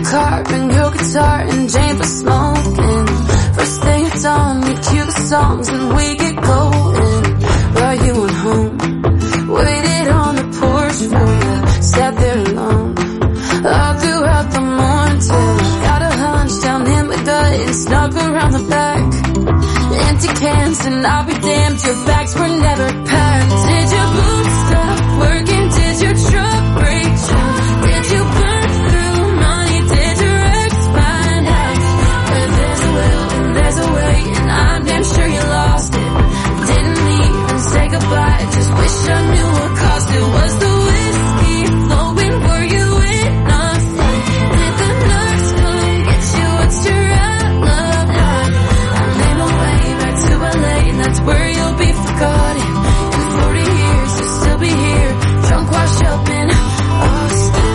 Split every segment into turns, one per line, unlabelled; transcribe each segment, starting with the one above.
car, bring your guitar, and Jane for smoking. First thing at dawn, we cue the songs and we get going. While you went home, waited on the porch for you, sat there alone all throughout the morning till I got a hunch down in my gut and snuck around the back. Empty cans and I'll be damned, your bags were never packed. Did your boots stop working? Did your truck break down? Did you burn through money? Did your ex find out? But there's a will and there's a way, and I'm damn sure you lost it. Didn't even say goodbye, just wish I knew what caused it. Was the whiskey flowing? Were you enough? Did the nurse come get you? What's your outlook like? I made my way back to LA, and that's where you'll be forgotten. In 40 years you'll still be here, drunk, washed up in Austin.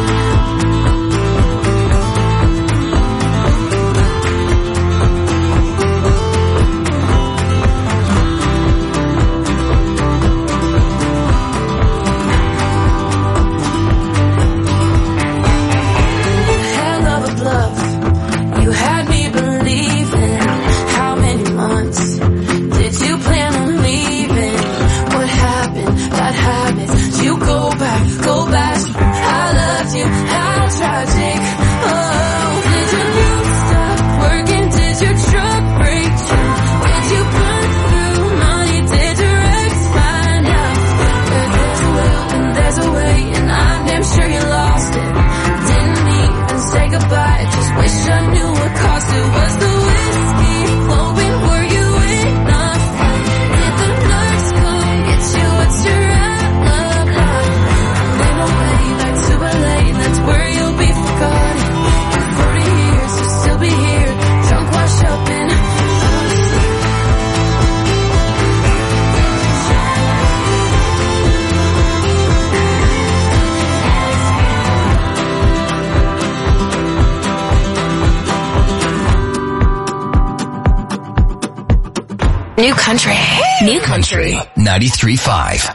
Hell of a bluff, you had me believing. How many months did you plan on leaving? What happened? Bad habits. You go back. I loved you. How tragic. Oh, did your boots stop working? Did your truck break down? Did you burn through money? Did your ex find out? But there's a will and there's a way, and I'm damn sure you lost it. Didn't even say goodbye, just wish I knew what caused it. Was the whiskey flowing? Were you enough? Did the nurse come get you? What's your outlook like? I made my way back to LA, and that's where you'll be forgotten. In 40 years you'll still be here, drunk, washed up in Austin.
New country. New country.
93.5.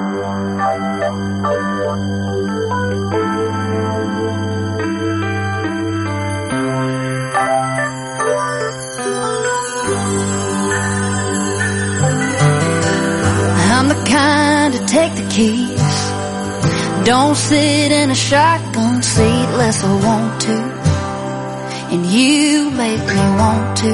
I'm the kind to take the keys, don't sit in a shotgun seat unless I want to, and you make me want to.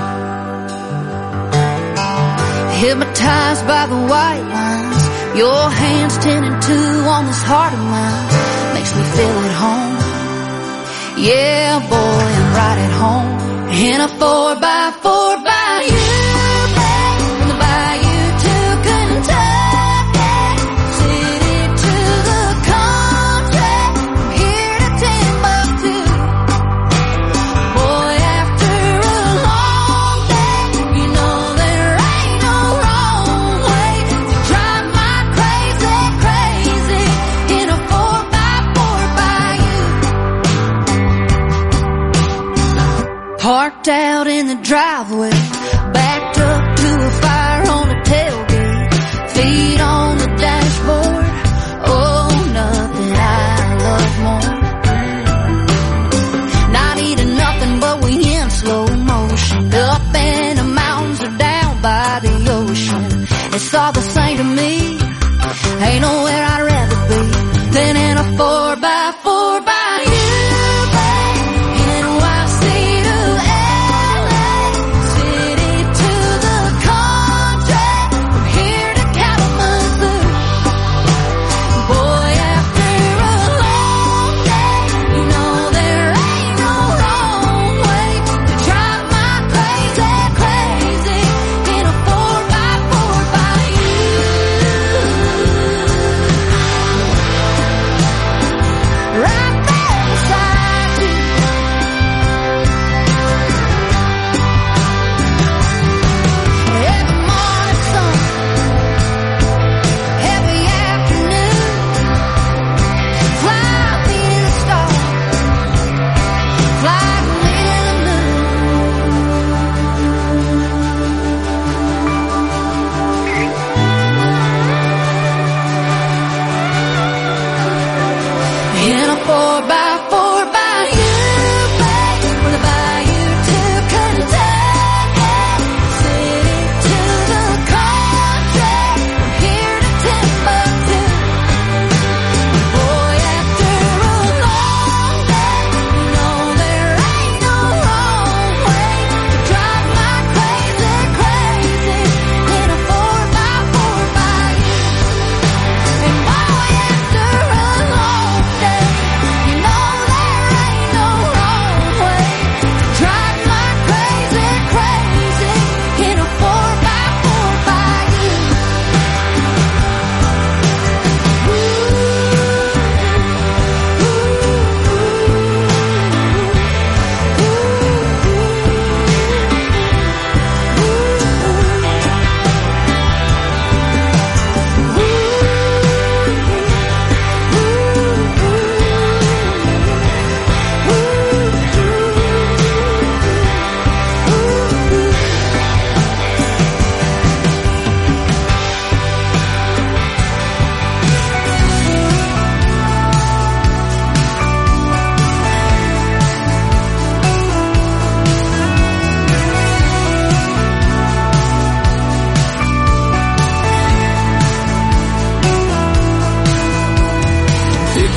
Hypnotized by the white lines, your hands 10 and 2 on this heart of mine, makes me feel at home. Yeah, boy, I'm right at home in a 4x4 by you, babe, from the bayou to Kentucky, city to the country, from here to Timbuktu. Boy, after a long day, you know there ain't no wrong way to drive my crazy in a 4x4 by you. Parked out in the driveway, backed up to a fire on the tailgate, feet on the dashboard. Oh, nothing I love more. Not eating nothing, but we in slow motion, up in the mountains or down by the ocean. It's all the same to me, ain't nowhere I'd rather be than in a 4x4 by you, babe. NYC to LA, city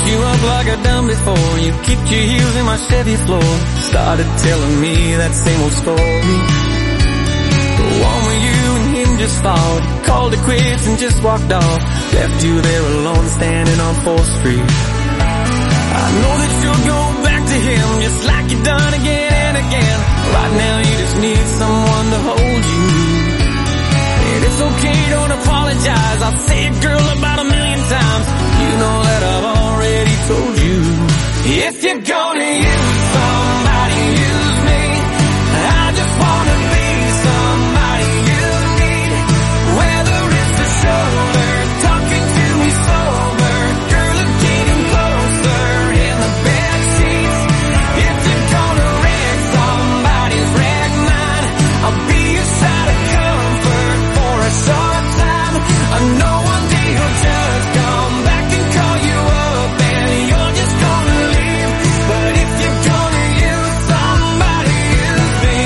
you up like I done before. You kicked your heels in my Chevy floor. Started telling me that same old story. The one where you and him just fought. Called it quits and just walked off. Left you there alone standing on 4th Street. I know that you'll go back to him just like you've done again and again. Right now you just need someone to hold you. And it's okay, don't apologize. I'll say it, girl, about 1,000,000 times. You know that I've already told you. If you're gonna use somebody, use me. I just wanna be somebody you need. Whether it's the shoulder, talking to me sober, girl, it's getting closer in the bed sheets. If you're gonna wreck somebody's wreck mine, I'll be your side of comfort for a short time. I know one day you'll just come back and call you up and you're just gonna leave. But if you're gonna use somebody, use me.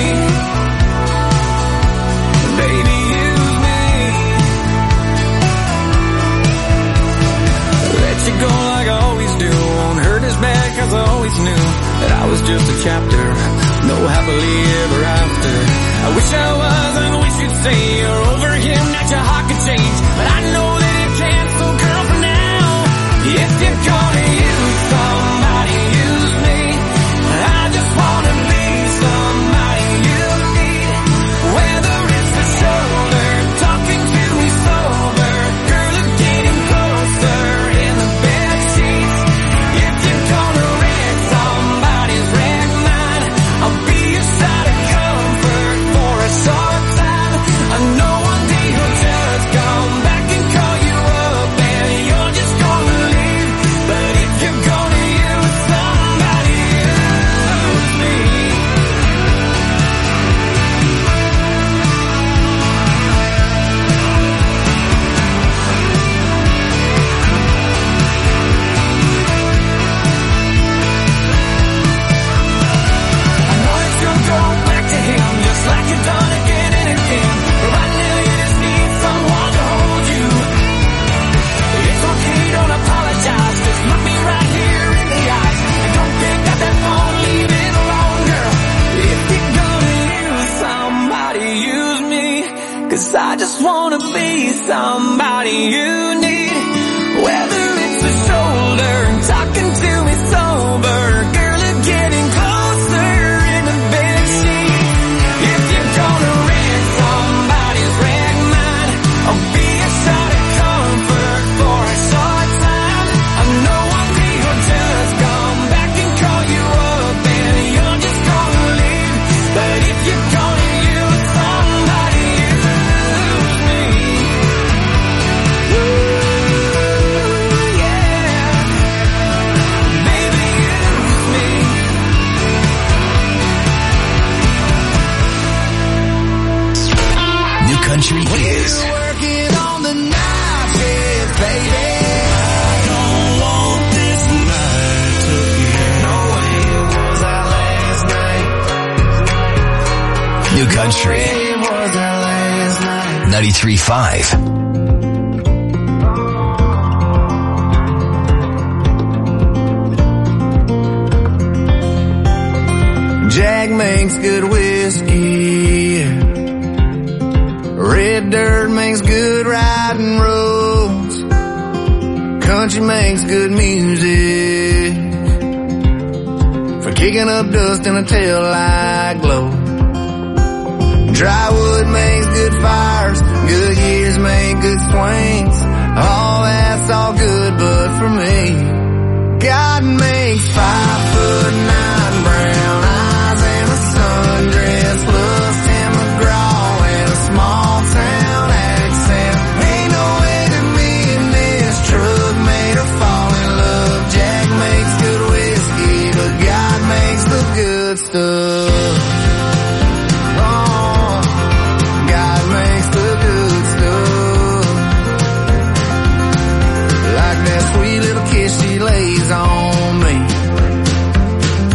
Baby, use me. Let you go like I always do. Won't hurt as bad cause I always knew that I was just a chapter. No happily ever after. I wish I was and wish you'd say you're over him, that your heart could change. But I know that it can't, so girl, for now, if you're gonna use somebody, use me. I just wanna be somebody you need. Whether it's the shoulder, talking to me sober, girl, it's getting closer in the bed sheets. If you're gonna wreck somebody's wreck mine, I'll be your side of comfort for a short time. I know one day you'll just come back and call you up and you're just gonna leave. But if you're gonna use somebody, use me. I know that you'll go back to him just like you've done again and again. But right now you just need someone to hold you. It's okay, don't apologize. Just look me right here in the eyes. And don't pick up that phone, leave it alone, girl. If you're gonna use somebody, use me. Cause I just wanna be somebody you need. Whether it's the shoulder, talking to me sober, girl, it's getting closer in the bed sheets. If you're gonna wreck somebody's wreck mine, I'll be a shot of comfort for a short time. I know one day you'll just come back and call you up and you're just gonna leave. But if you're gonna use somebody, use me. Ooh, yeah. Baby, use me.
New Country is
Working on the night shift, baby. I don't want this night to end. No way it was our last night.
New Country
It was our last night.
93.5.
Jack makes good whiskey. Red dirt makes good riding roads. Country makes good music for kicking up dust in a taillight glow. Dry wood makes good fires. Good years make good swings. All that's all good, but for me, God makes 5'9" brown eyes and a sundress plus Tim McGraw and a small town accent. Ain't no way that me and this truck made her fall in love. Jack makes good whiskey, but God makes the good stuff. Oh, God makes the good stuff. Like that sweet little kiss she lays on me.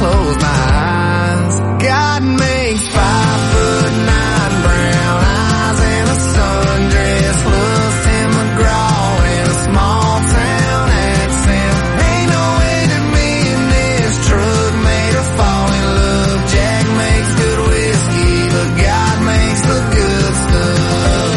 close my eyes. God makes 5'9" brown eyes and a sundress, loves Tim McGraw and a small town accent. Ain't no way that me and this truck made her fall in love. Jack makes good whiskey, but God makes the good stuff.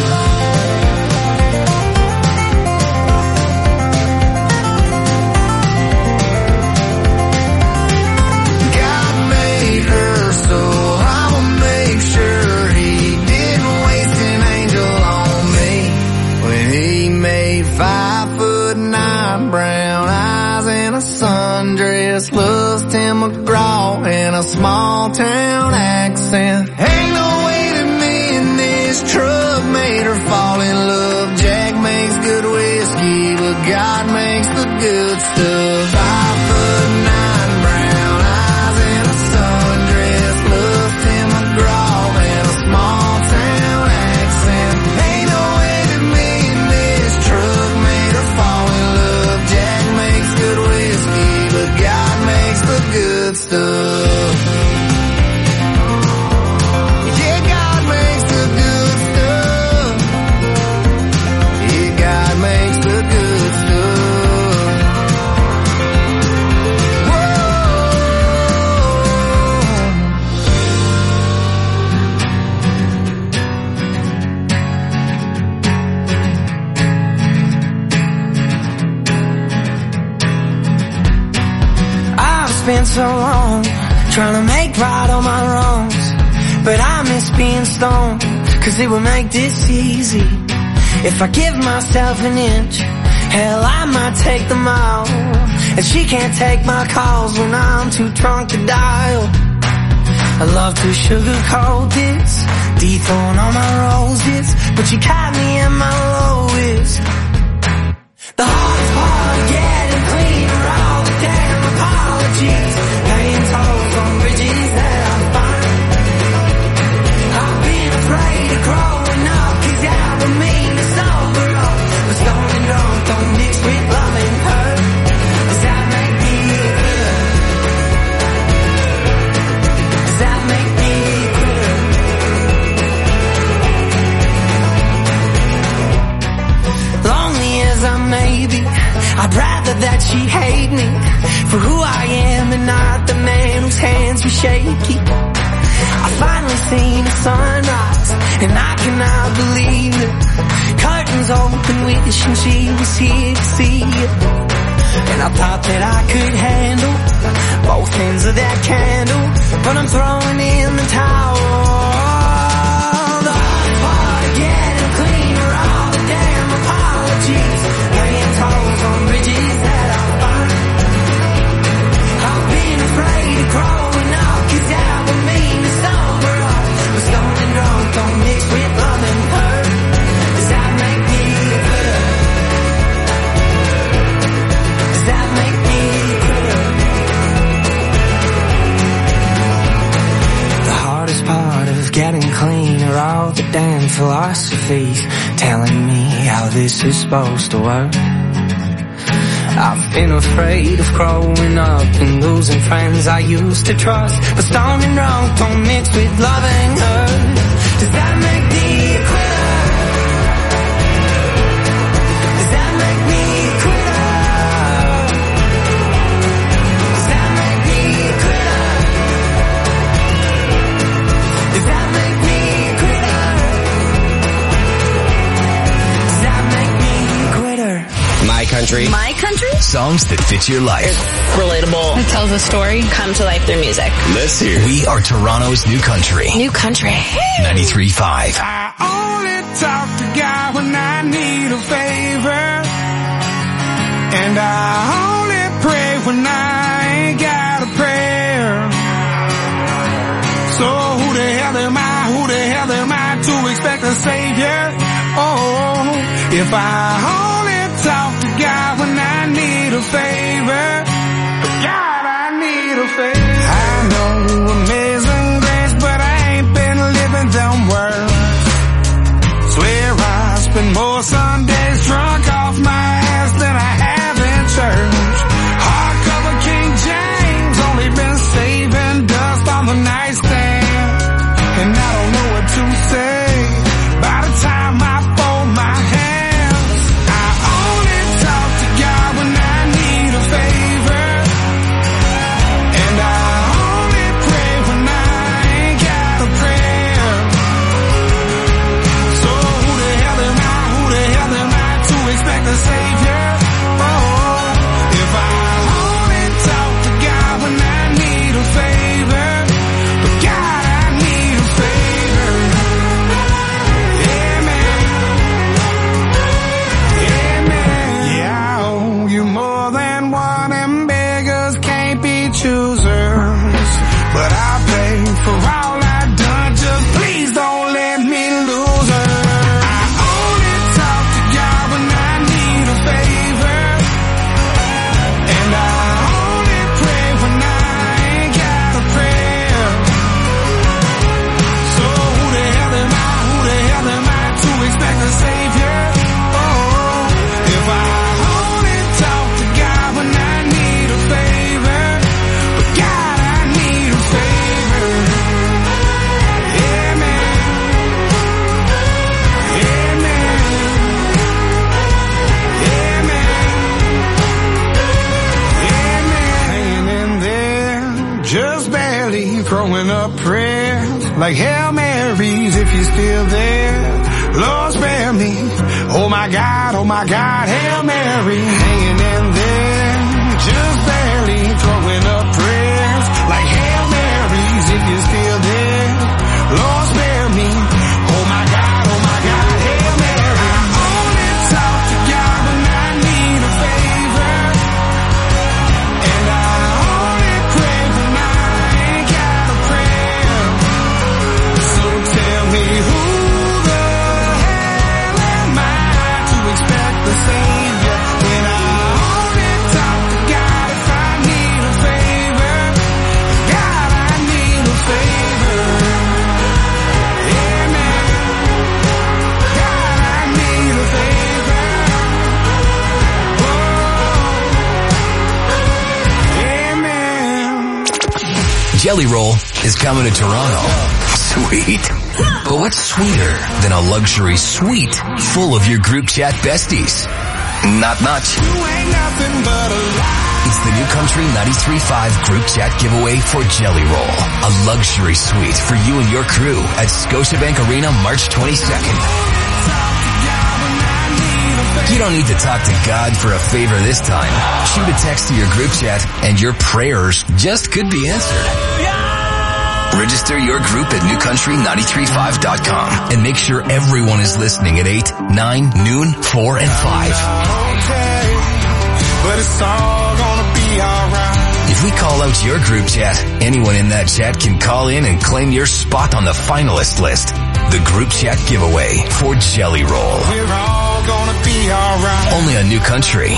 God made her, so I'ma make sure he didn't waste an angel on me. When he made 5'9" brown eyes and a sundress, loves Tim McGraw and a small town accent. Ain't no way that me and this truck made her fall in love. Jack makes good whiskey, but God makes the good stuff. 5'9" brown eyes and a sundress, loves Tim McGraw and a small town accent. Ain't no way that me and this truck made her fall in love. Jack makes good whiskey, but God makes the good stuff. Yeah, God makes the good stuff. Yeah, God makes the good stuff. Whoa.
I've spent so long trying to make right all my wrongs, but I miss being stoned, 'cause it would make this easy. If I give myself an inch, hell, I might take the mile. And she can't take my calls when I'm too drunk to dial. I love to sugarcoat this, dethrone all my roses, but you caught me at my lowest. The hardest part of getting clean are all the damn apologies, paying tolls on bridges that I'm fine. I've been afraid of growing up, 'cause that would mean to sober up. But stoned and drunk don't mix with loving her. Does that make me good? Does that make me good? Lonely as I may be, I'd rather that she hate me for who I am and not the man whose hands were shaky. I finally seen the sunrise, and I cannot believe it. Curtains open, wishing she was here to see it. And I thought that I could handle both ends of that candle, but I'm throwing in the towel. The hard part of getting clean are all the damn apologies, paying tolls on bridges that I find. I've been afraid of growing up, 'cause that would mean to sober up. But stoned and drunk don't mix with love and hurt. Does that make me good? Does that make me good? The hardest part of getting clean are all the damn philosophies telling me how this is supposed to work. I've been afraid of growing up and losing friends I used to trust. But stoned and drunk don't mix with loving her. Does that make me a quitter? Does that make me a quitter? Does that make me a quitter? Does that make me a quitter? Does that make me a quitter?
My country.
My country?
Songs that fit your life.
Relatable. It tells a story. Come to life through music.
Let's hear. We are Toronto's new country.
New country.
93.5.
I only talk to God when I need a favor, and I only pray when I ain't got a prayer. So who the hell am I? Who the hell am I to expect a savior? Oh, if I only talk to God when I need a favor, God, I need a favor. I know amazing grace, but I ain't been living them words. Swear I spend more Sundays drunk off my ass than I have in church. Hardcover King James, only been saved for all I've done. Just please don't let me lose her. I only talk to God when I need a favor, and I only pray when I ain't got a prayer. So who the hell am I to expect a savior? Oh, if I only talk to God when I need a favor, but God, I need a favor. Amen. Amen. Amen. Amen. Hanging in there, just barely throwing up prayers like Hail Marys if you're still there. Lord, spare me. Oh my God, Hail Mary. Hanging in there, just barely throwing up prayers like Hail Marys if you're still there. Lord, spare me. Oh my God, Hail Mary. I only talk to God when I need a favor, and I only pray when I ain't got a prayer. So tell me who the hell am I to expect the Savior when I only talk to God if I need a favor? God, I need a favor. Amen. God, I need a favor. Oh. Amen.
Jelly Roll is coming to Toronto. Sweet. But what's sweeter than a luxury suite full of your group chat besties? Not much.
You ain't nothing but a lie.
It's the New Country 93.5 group chat giveaway for Jelly Roll. A luxury suite for you and your crew at Scotiabank Arena March 22nd. You don't need to talk to God for a favor this time. Shoot a text to your group chat and your prayers just could be answered. Register your group at newcountry935.com and make sure everyone is listening at 8, 9, noon, 4, and 5.
Okay, but it's all gonna be alright.
If we call out your group chat, anyone in that chat can call in and claim your spot on the finalist list. The group chat giveaway for Jelly Roll.
We're all gonna be alright.
Only on New Country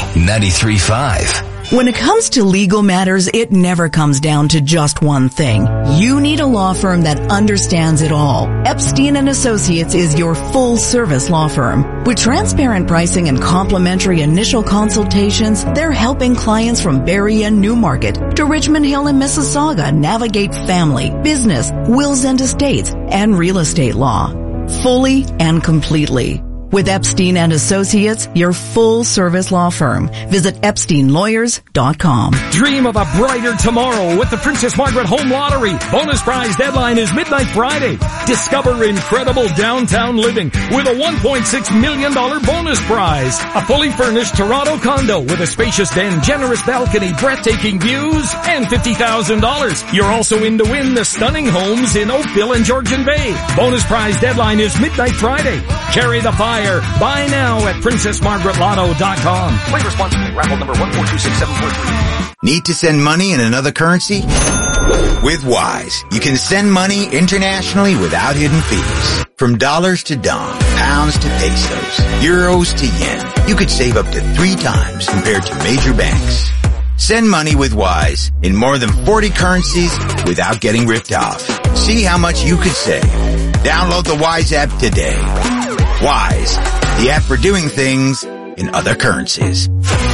93.5.
When it comes to legal matters, it never comes down to just one thing. You need a law firm that understands it all. Epstein & Associates is your full-service law firm. With transparent pricing and complimentary initial consultations, they're helping clients from Barrie and Newmarket to Richmond Hill and Mississauga navigate family, business, wills and estates, and real estate law. Fully and completely. With Epstein & Associates, your full-service law firm. Visit EpsteinLawyers.com.
Dream of a brighter tomorrow with the Princess Margaret Home Lottery. Bonus prize deadline is midnight Friday. Discover incredible downtown living with a $1.6 million bonus prize. A fully furnished Toronto condo with a spacious den, generous balcony, breathtaking views, and $50,000. You're also in to win the stunning homes in Oakville and Georgian Bay. Bonus prize deadline is midnight Friday. Carry the fire. Buy now at PrincessMargaretLotto.com. Play responsibly. Raffle number 1426743.
Need to send money in another currency? With Wise, you can send money internationally without hidden fees. From dollars to dong, pounds to pesos, euros to yen, you could save up to 3 times compared to major banks. Send money with Wise in more than 40 currencies without getting ripped off. See how much you could save. Download the Wise app today. Wise, the app for doing things in other currencies.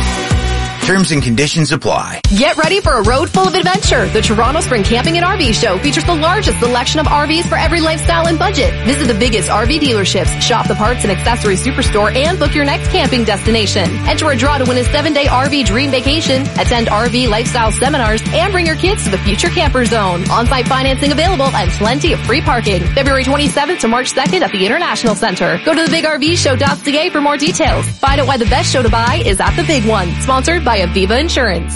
Terms and conditions apply.
Get ready for a road full of adventure. The Toronto Spring Camping and RV Show features the largest selection of RVs for every lifestyle and budget. Visit the biggest RV dealerships, shop the parts and accessories superstore, and book your next camping destination. Enter a draw to win a 7-day RV dream vacation, attend RV lifestyle seminars, and bring your kids to the Future Camper Zone. On-site financing available and plenty of free parking. February 27th to March 2nd at the International Center. Go to thebigrvshow.ca for more details. Find out why the best show to buy is at the Big One. Sponsored by Aviva Insurance.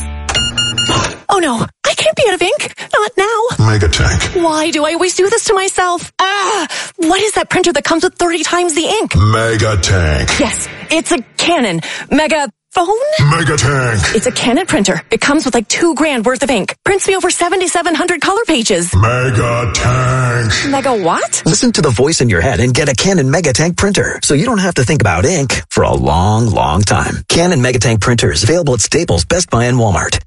Oh no, I can't be out of ink. Not now.
Mega Tank.
Why do I always do this to myself? What is that printer that comes with 30 times the ink?
Mega Tank.
Yes, it's a Canon. Mega phone?
Megatank.
It's a Canon printer. It comes with like $2,000 worth of ink. Prints me over 7,700 color pages.
Megatank.
Mega what?
Listen to the voice in your head and get a Canon Megatank printer so you don't have to think about ink for a long, long time. Canon Megatank printer is available at Staples, Best Buy, and Walmart.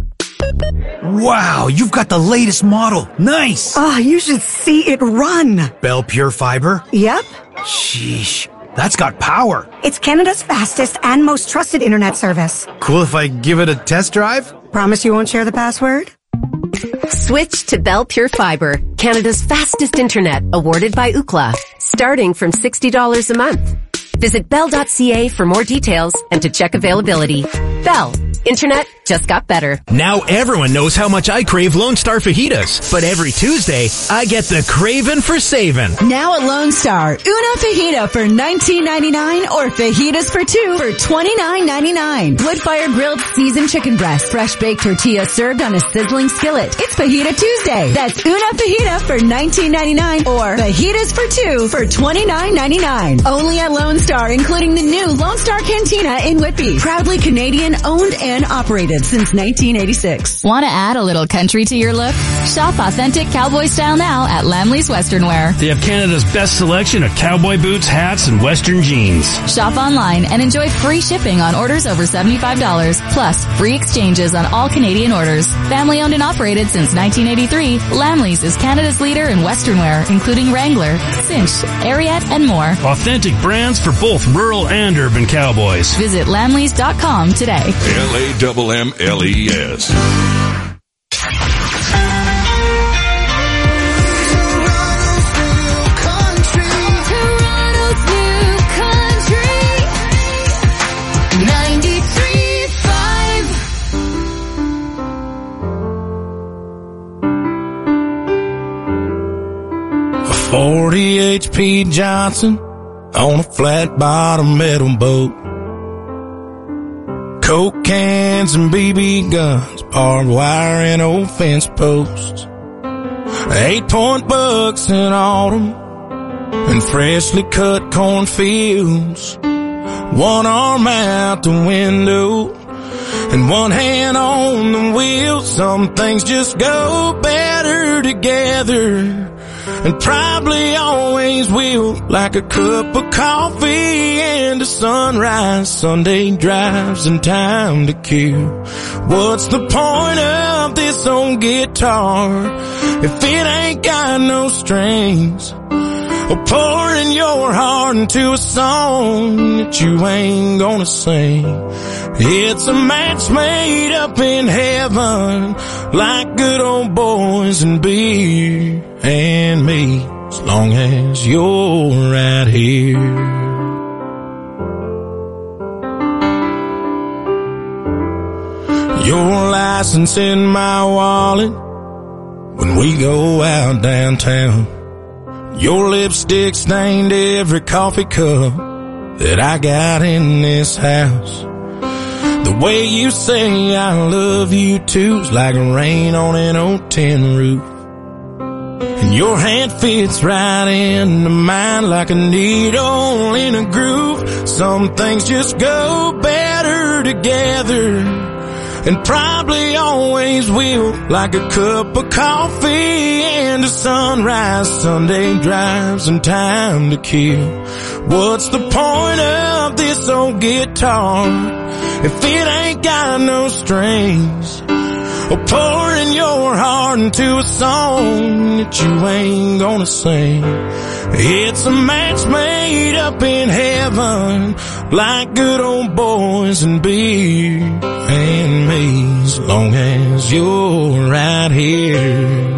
Wow, you've got the latest model. Nice.
Oh, you should see it run.
Bell Pure Fiber?
Yep.
Sheesh, that's got power.
It's Canada's fastest and most trusted internet service.
Cool if I give it a test drive?
Promise you won't share the password?
Switch to Bell Pure Fiber, Canada's fastest internet, awarded by Ookla, starting from $60 a month. Visit bell.ca for more details and to check availability. Bell. Internet just got better.
Now everyone knows how much I crave Lone Star fajitas, but every Tuesday, I get the craving for saving.
Now at Lone Star, una fajita for $19.99 or fajitas for two for $29.99. Wood-fire grilled seasoned chicken breast, fresh baked tortilla served on a sizzling skillet. It's Fajita Tuesday. That's una fajita for $19.99 or fajitas for two for $29.99. Only at Lone Star, including the new Lone Star Cantina in Whitby. Proudly Canadian owned and operated since 1986.
Want to add a little country to your look? Shop authentic cowboy style now at Lamley's Western Wear.
They have Canada's best selection of cowboy boots, hats, and Western jeans.
Shop online and enjoy free shipping on orders over $75, plus free exchanges on all Canadian orders. Family owned and operated since 1983, Lamley's is Canada's leader in Western wear, including Wrangler, Cinch, Ariat, and more.
Authentic brands for both rural and urban cowboys.
Visit lamleys.com today.
LAMMLES.
A 40 HP Johnson on a flat bottom metal boat. Coke cans and BB guns, barbed wire and old fence posts. 8-point bucks in autumn and freshly cut cornfields. One arm out the window and one hand on the wheel. Some things just go better together, and probably always will, like a cup of coffee and a sunrise, Sunday drives and time to kill. What's the point of this old guitar if it ain't got no strings? Or pouring your heart into a song that you ain't gonna sing. It's a match made up in heaven, like good old boys and beer and me, as long as you're right here. Your license in my wallet when we go out downtown. Your lipstick stained every coffee cup that I got in this house. The way you say I love you too's like rain on an old tin roof. And your hand fits right into mine like a needle in a groove. Some things just go better together, and probably always will, like a cup of coffee and a sunrise, Sunday drives and time to kill. What's the point of this old guitar if it ain't got no strings? Or pouring your heart into a song that you ain't gonna sing. It's a match made up in heaven, like good old boys and beer and me, as long as you're right here.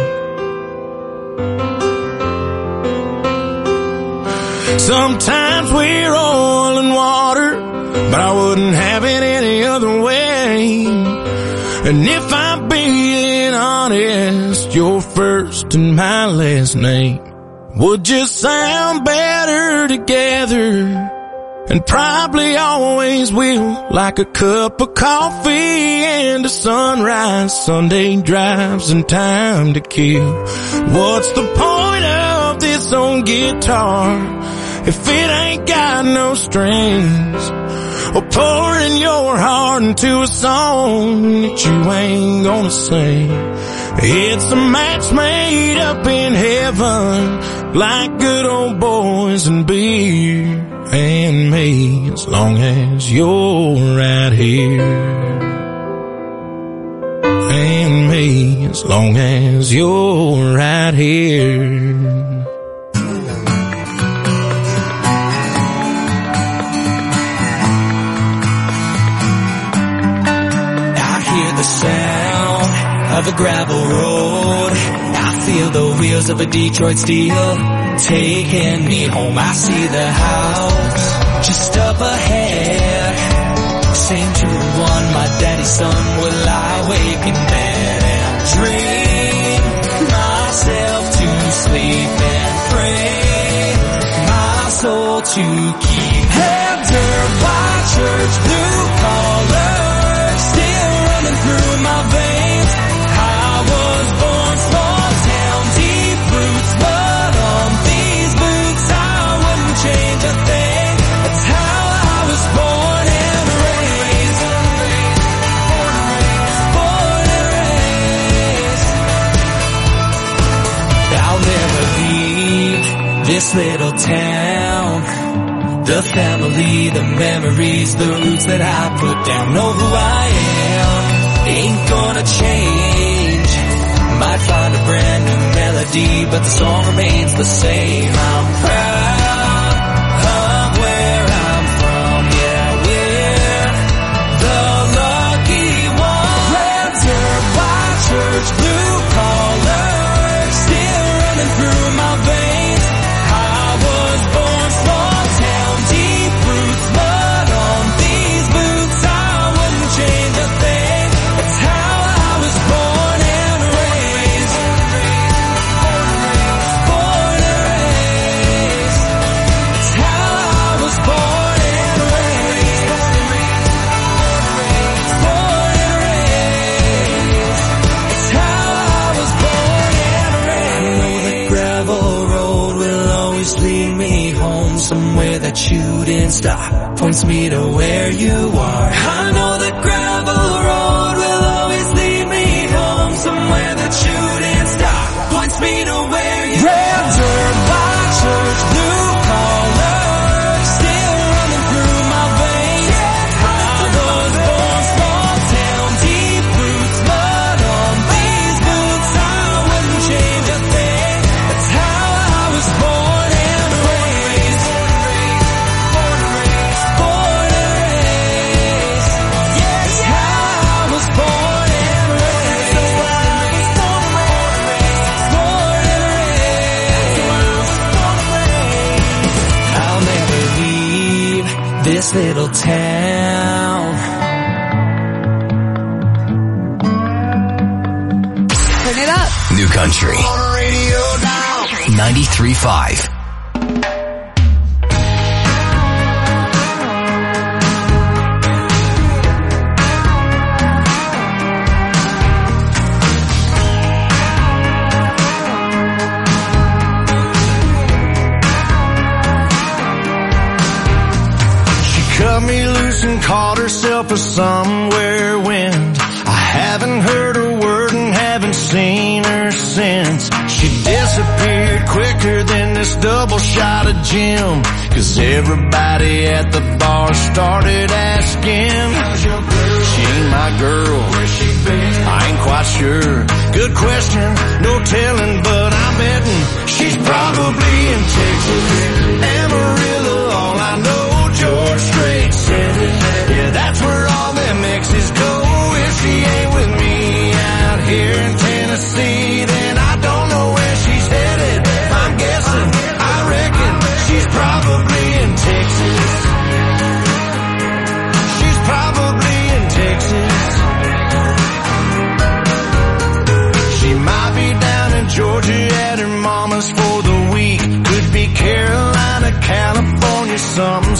Sometimes we're oil and water, but I wouldn't have it any other way. And if I'm being honest, your first and my last name would just sound better together, and probably always will, like a cup of coffee and a sunrise, Sunday drives and time to kill. What's the point of this old guitar if it ain't got no strings? or pouring your heart into a song that you ain't gonna sing. It's a match made up in heaven, like good old boys and beer and me, as long as you're right here. And me, as long as you're right here.
The sound of a gravel road, I feel the wheels of a Detroit steel taking me home. I see the house just up ahead, same to one my daddy's son will lie awake in bed and dream myself to sleep and pray my soul to keep. Heaven, white church, blue collar, through my veins, I was born small town, deep roots, but on these boots I wouldn't change a thing. That's how I was born and raised. Born and raised. I'll never leave this little town. The family, the memories, the roots that I put down. Know who I am. Ain't gonna change. Might find a brand new melody, but the song remains the same. I'm proud of where I'm from. Yeah, we're the lucky ones. Red dirt, white church, blue collar, still running through my veins. I was born small town, deep roots, but on these boots I wouldn't change a thing. Somewhere that you didn't stop points me to where you are. I know the gravel road will always lead me home. Somewhere that you didn't stop points me to where you are. Red dirt, white church, blue collar, still running through my veins. I was born small town, deep roots, but on these boots I wouldn't change a thing. That's how I was born and raised. This little town.
Turn it up. New Country. 93.5.
Cut me loose and caught herself a somewhere wind. I haven't heard a word and haven't seen her since. She disappeared quicker than this double shot of gin. 'Cause everybody at the bar started asking, how's your girl? She ain't my girl. Where's she been? I ain't quite sure. Good question, no telling, but I'm betting she's probably in Texas. Amarillo, all I know. George Strait said it. Yeah, that's where all them exes go. If she ain't with me out here in Tennessee, then I don't know where she's headed. I'm guessing, I reckon she's probably in Texas. She's probably in Texas. She might be down in Georgia at her mama's for the week. Could be Carolina, California, something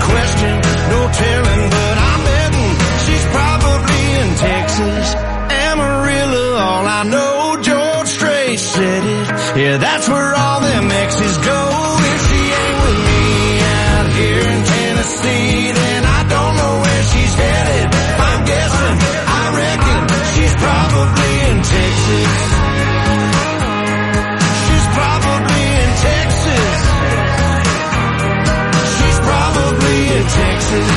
question, no telling, but I'm betting she's probably in Texas. Amarillo, all I know, George Strait said it. Yeah, that's where all them exes go. If she ain't with me out here in Tennessee, then I don't know where she's headed. I'm guessing, I reckon she's probably in Texas. She's probably in Texas. She's probably in Texas.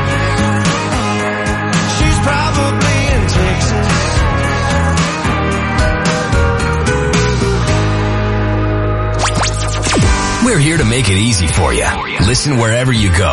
She's probably in Texas.
We're here to make it easy for you. Listen wherever you go.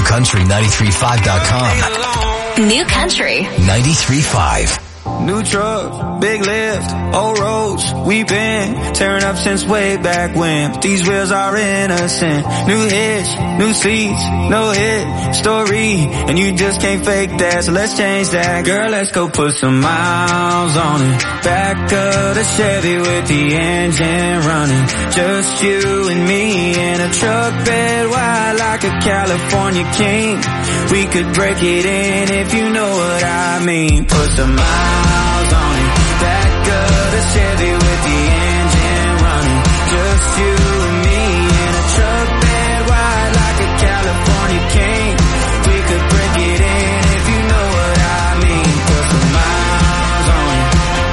NewCountry935.com.
New Country
93.5.
New truck, big lift, old roads, we've been tearing up since way back when. But these wheels are innocent. New hitch, new seats, no hit story, and you just can't fake that, so let's change that. Girl, let's go put some miles on it. Back of the Chevy with the engine running. Just you and me in a truck bed wide like a California king. We could break it in if you know what I mean. Put some miles on it. Back of the Chevy with the engine running. Just you and me in a truck bed wide like a California king. We could break it in if you know what I mean. Put some miles on it.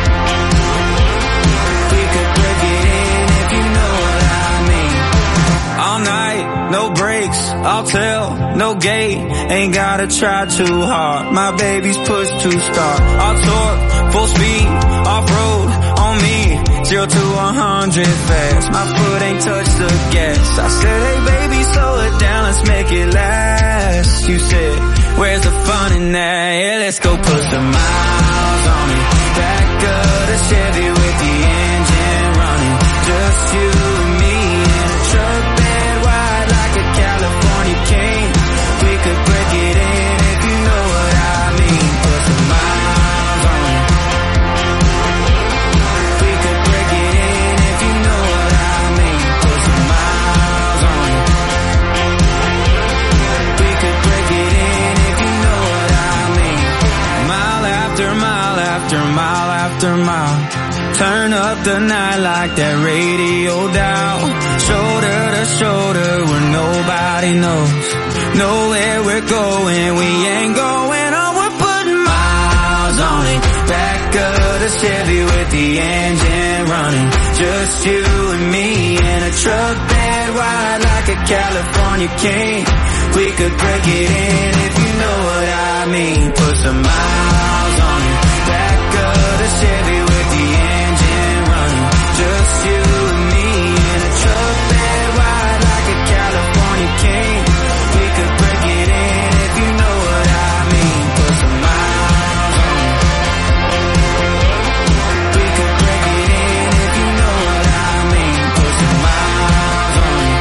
We could break it in if you know what I mean. All night, no breaks, I'll tell, no gate. Ain't gotta try too hard. My baby's push to start. I'll torque, full speed, off-road, on me. 0 to 100 fast. My foot ain't touched the gas. I said, hey baby, slow it down, let's make it last. You said, where's the fun in that? Yeah, let's go put some miles on it. Back of the Chevy with the engine running. Just you and me in a truck bed wide like a California king. We could break it in if you know what I mean. Put some miles on it. We could break it in if you know what I mean. Put some miles on it. We could break it in if you know what I mean. Mile after mile after mile after mile. Turn up the night like that radio dial. Shoulder to shoulder where nobody knows. Nowhere we're going, we ain't going on. We're putting miles on it. Back of the Chevy with the engine running. Just you and me in a truck bed wide like a California king. We could break it in if you know what I mean. Put some miles on it. Back of the Chevy with the engine running. Just you and me in a truck bed wide like a California king. We could break it in if you know what I mean. Put some miles on it. We could break it in if you know what I mean. Put some miles on it.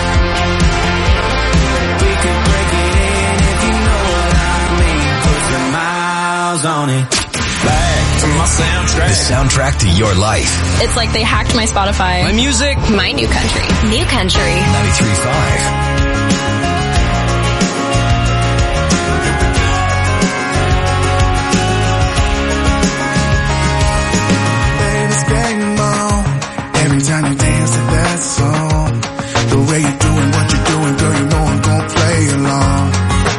We could break it in if you know what I mean. Put some miles on it. Back to my soundtrack.
The soundtrack to your life.
It's like they hacked my Spotify.
My music.
My New Country.
New Country
93.5.
Every time you dance to that song, the way you're doing what you're doing, girl, you know I'm gonna play along.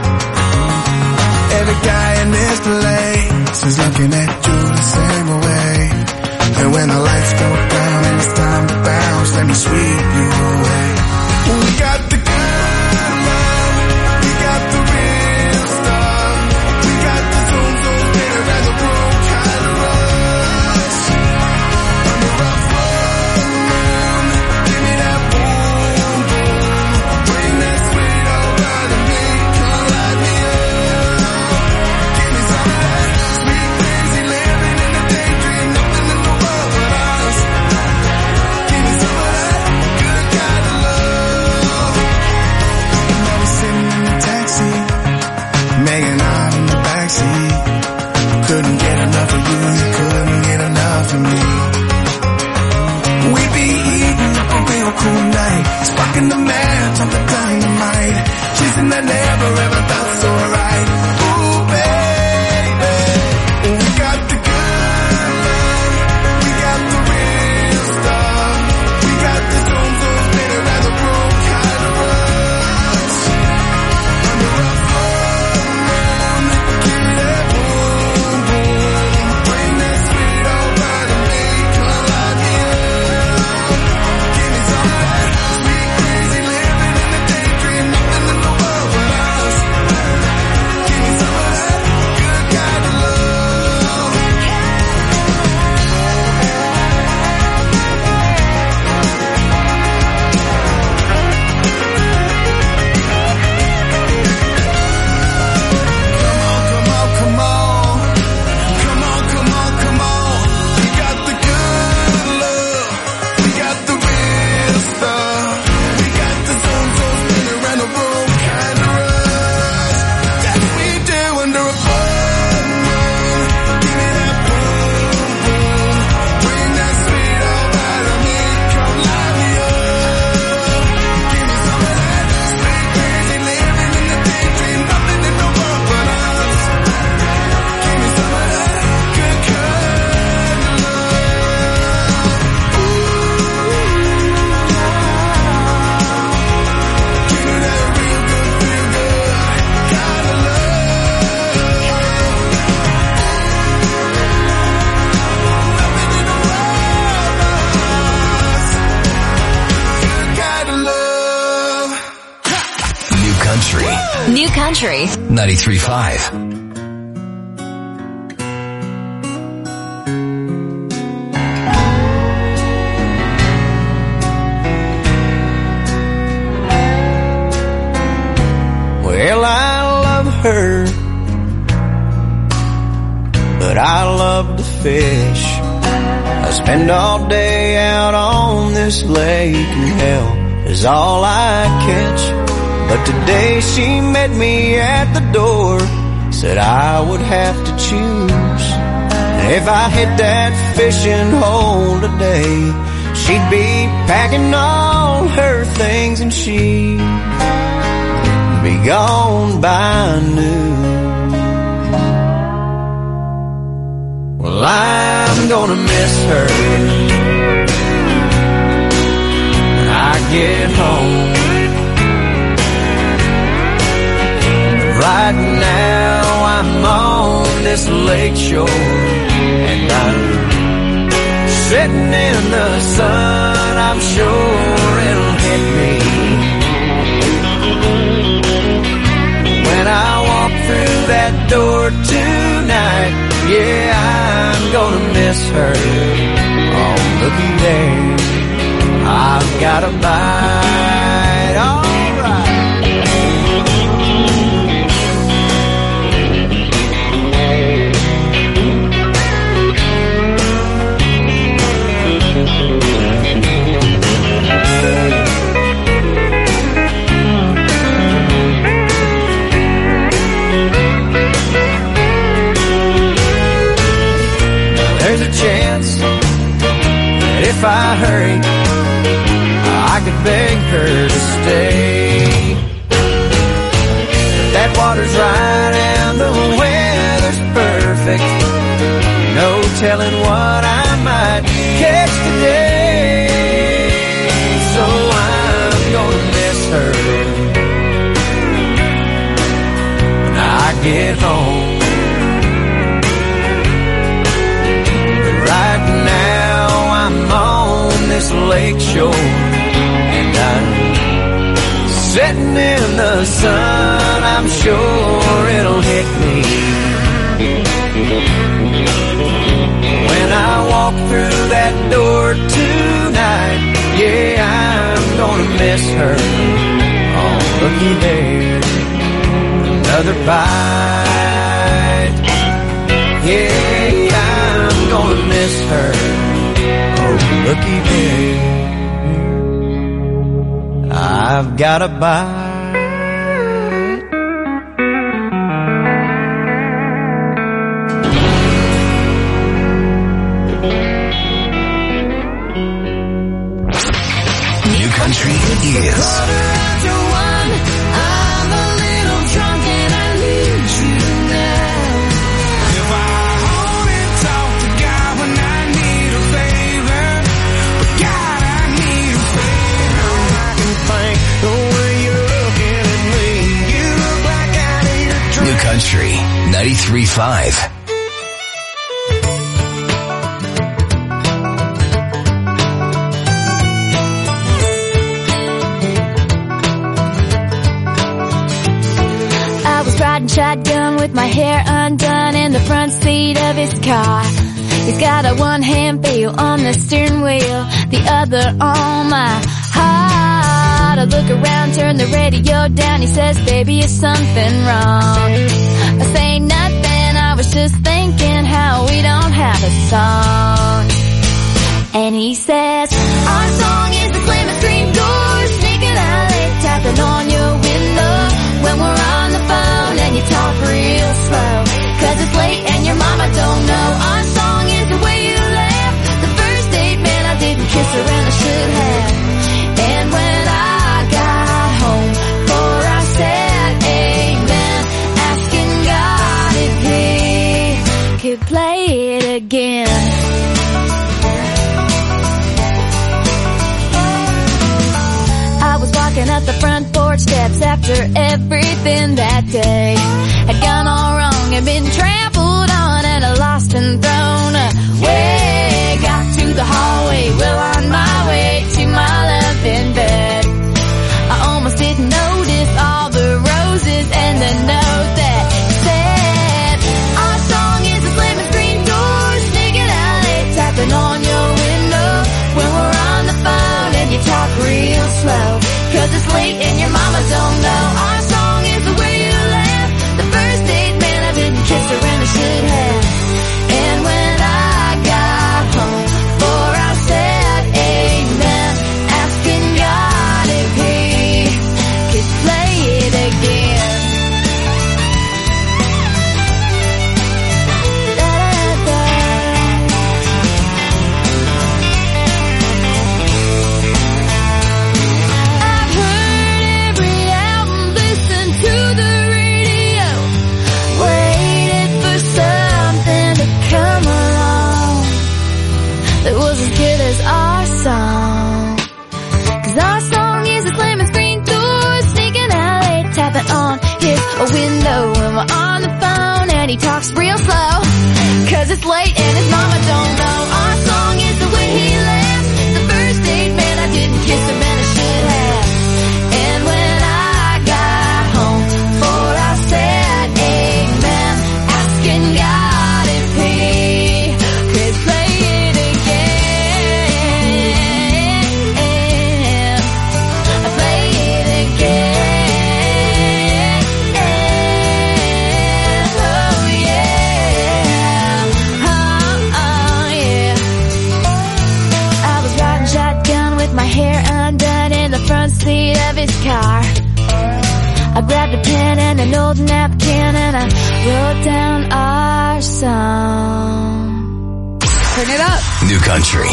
Every guy in this place is looking at you the same way. And when the lights go down and it's time to bounce, let me sweep you away. We got the good love, we got the real stuff, we got the zoom better than the room kind of rush. On the rough road, give me that boom boom, bring that sweet over to me, come light me up. Give me some of that sweet crazy living in the daydream, nothing in the world but us. Give me some of that good kind of love. And I was sitting in the taxi, making out in the backseat. Couldn't get enough of you, you couldn't get enough of me. We be eating up a real cool night, sparking the match on the dynamite, chasing that never ever
New Country
93.5.
Well, I love her, but I love to fish. I spend all day out on this lake, and hell is all I catch. But today she met me at the door, said I would have to choose. And if I hit that fishing hole today, she'd be packing all her things and she'd be gone by noon. Well, I'm gonna miss her when I get home. Right now I'm on this lake shore, and I'm sitting in the sun. I'm sure it'll hit me when I walk through that door tonight. Yeah, I'm gonna miss her. Oh, looky there, I've got a bite. All right. There's a chance that if I hurry, I could beg her to stay. That water's right and the weather's perfect. No telling what I might catch today. So I'm gonna miss her when I get home. Right now I'm on this lake shore, and I'm sitting in the sun. I'm sure it'll hit me when I walk through that door tonight. Yeah, I'm gonna miss her. Oh, looky there, another bite. Yeah, I'm gonna miss her. Oh, looky there, I've got a bite.
New Country is Country 93.5.
I was riding shotgun with my hair undone in the front seat of his car. He's got a one-hand feel on the steering wheel, the other on my heart. I look around, turn the radio down. He says, baby, is something wrong? I say nothing, I was just thinking how we don't have a song. And he says, our song is the slamming screen doors, sneaking out late, tapping on your window when we're on the phone and you talk real slow, 'cause it's late and your mama don't know. Our song is the way you laugh, the first date, man, I didn't kiss her and I should have. And when I got home, for I said amen, asking God if he could play it again. I was walking up the front porch steps after everything that day had gone all wrong, had been trampled on and lost and thrown away. Got to the hallway, well on my way to my love in bed. I almost didn't notice all the roses and 'cause it's late and your mama don't know. Our song is the way you laugh. The first date, man, I didn't kiss her and I should have. And when I got home, for I said amen, asking God if he could play it again. I've heard every album, listened to the radio, waited for something to come along that was as good as our song. 'Cause our song is a slamming screen door, sneaking out late, tapping on his window when we're on the phone and he talks real slow. 'Cause it's late and his mama don't know. Our song is the way he laughs. The first date, man, I didn't kiss him and I should have. And when I got home, for I said amen, asking God if he could play it again. Play it again. Oh yeah. Oh yeah. I was riding shotgun with my hair undone in the front seat of his car. I grabbed a pen and an old napkin and I wrote down our song.
Turn it up. New Country.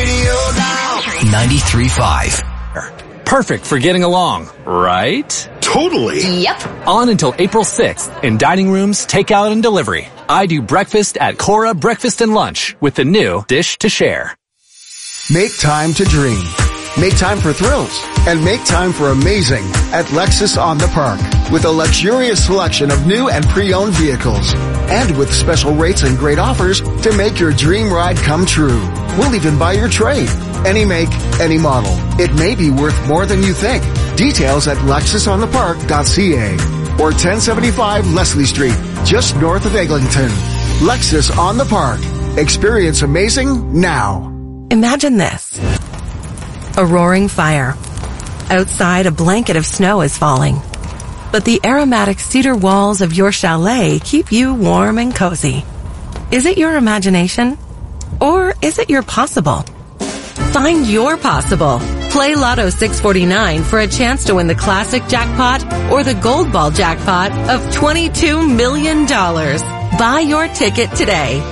93.5.
Perfect for getting along, right?
Totally.
Yep.
On until April 6th in dining rooms, takeout, and delivery. I do breakfast at Cora Breakfast and Lunch with the new Dish to Share.
Make time to dream. Make time for thrills. And make time for amazing at Lexus on the Park. With a luxurious selection of new and pre-owned vehicles. And with special rates and great offers to make your dream ride come true. We'll even buy your trade. Any make, any model. It may be worth more than you think. Details at lexusonthepark.ca or 1075 Leslie Street, just north of Eglinton. Lexus on the Park. Experience amazing now.
Imagine this. A roaring fire. Outside, a blanket of snow is falling. But the aromatic cedar walls of your chalet keep you warm and cozy. Is it your imagination? Or is it your possible? Find your possible. Play Lotto 649 for a chance to win the classic jackpot or the gold ball jackpot of $22 million. Buy your ticket today.